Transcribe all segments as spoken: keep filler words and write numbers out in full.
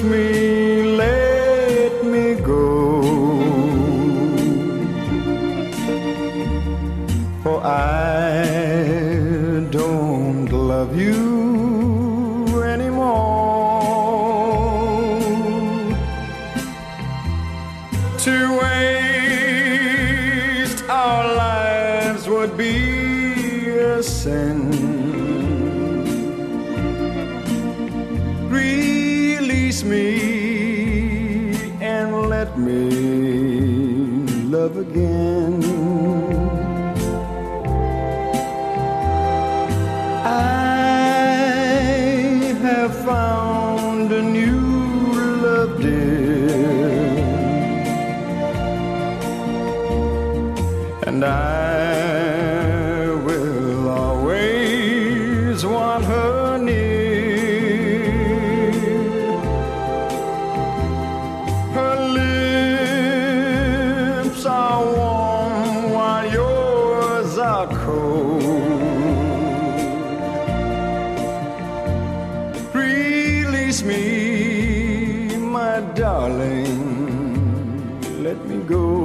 release me, let me go, for I don't love you anymore. To waste our lives would be a sin. Release me and let me love again. I have found a new love, dear, and I will always want her near. Her lips are warm while yours are cold. Release me, my darling, let me go.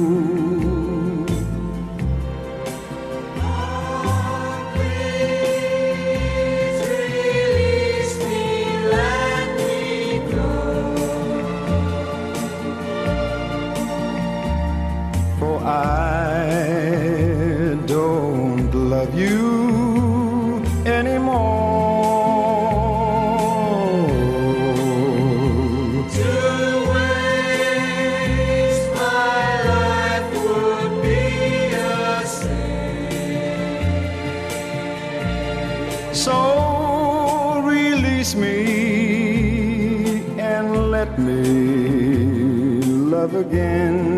For I don't love you anymore. To waste my life would be a sin. So release me and let me love again.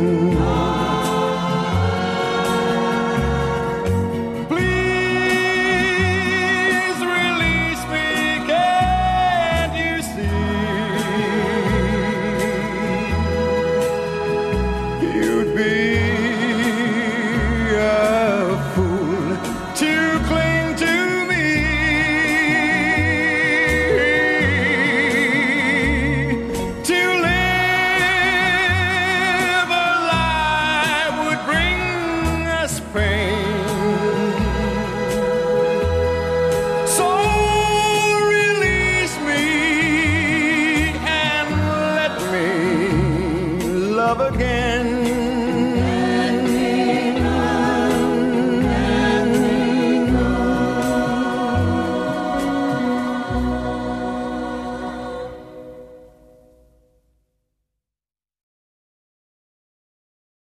You'd be a fool to cling to me. To live a lie would bring us pain. So release me and let me love again.